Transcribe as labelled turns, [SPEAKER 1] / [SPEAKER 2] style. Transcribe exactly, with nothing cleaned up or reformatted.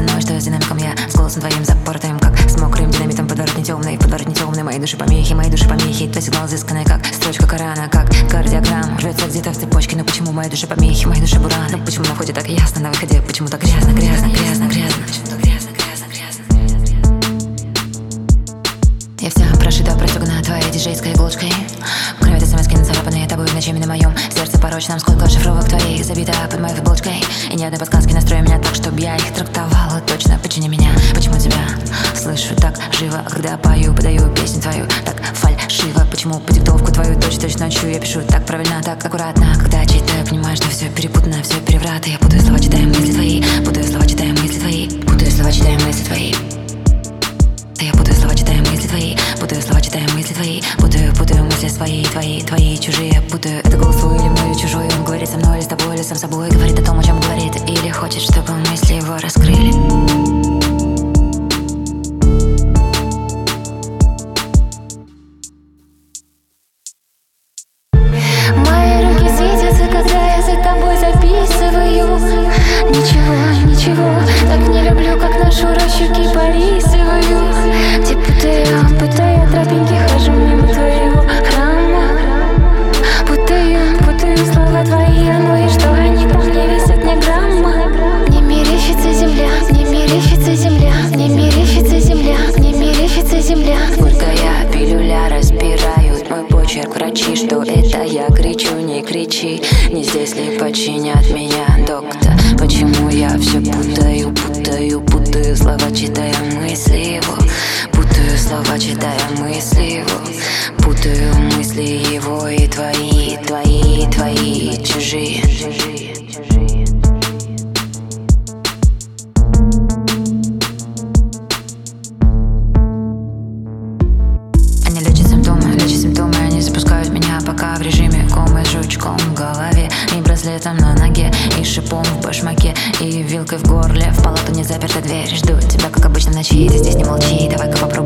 [SPEAKER 1] мной, что с динамиком я, с голосом твоим запортым, как с мокрым динамитом. Подворотни темный, подворотни темный, мои души помехи, мои души помехи. Твой сигнал изысканный, как строчка Корана, как кардиограмм. Рвется где-то в цепочке, но почему мои души помехи, мои души буран? Ну почему на входе так ясно, на выходе почему так грязно, грязно, грязно, грязно? Почему грязно, грязно, грязно? Я вся прошита, простегана твоей диджейской иголочкой. Кроме этой смс-ки, нацарапанные тобой ночами на моем сердце порочном. Сколько шифровок твоих забито под моей футболочкой. И ни одной подсказки настрой меня так, чтобы я их трактовала точно. Почини меня, почему тебя слышу так живо, когда пою, подаю песню твою так фальшиво? Почему по диктовку твою точь-точь ночью я пишу так правильно, так аккуратно? Когда читаю, понимаю, что все перепутано, все переврат. Я путаю слова, читаю мысли твои, путаю слова, читаю мысли твои, путаю слова, читаю мысли твои. Да я путаю слова, читаю мысли твои, путаю слова, читаю мысли твои, путаю, путаю мысли свои, твои, твои, чужие, путаю. Это голос твой или мой, или чужой? Он говорит со мной или с тобой, или сам собой? Говорит о том, о чем говорит, или хочет, чтобы мысли его раскрыли?
[SPEAKER 2] Мои руки светятся, когда я за тобой записываю. Ничего, ничего, так не люблю, как нашу рощуки порисываю. Где путаю, путаю тропинки, хожу мимо твоего храма. Путаю, путаю слова твои, ну и что они там не весят ни грамма. Мне мерещится земля, мне мерещится земля, мне мерещится земля, мне мерещится земля.
[SPEAKER 1] Сколько я пилюля разбирают мой почерк врачи, что это я кричу, не кричи. Не здесь ли починят меня, доктор? Почему я все путаю, путаю, путаю слова, читая мысли его? Путаю слова, читая мысли его. Путаю мысли его и твои, твои, твои, чужие. Они лечат симптомы, лечат симптомы. Они запускают меня пока в режиме комы. С жучком в голове и браслетом на ноге, и шипом в башмаке, и вилкой в горле. В палату не заперта дверь. Жду тебя, как обычно, в ночи. Ты здесь не молчи, давай-ка попробуй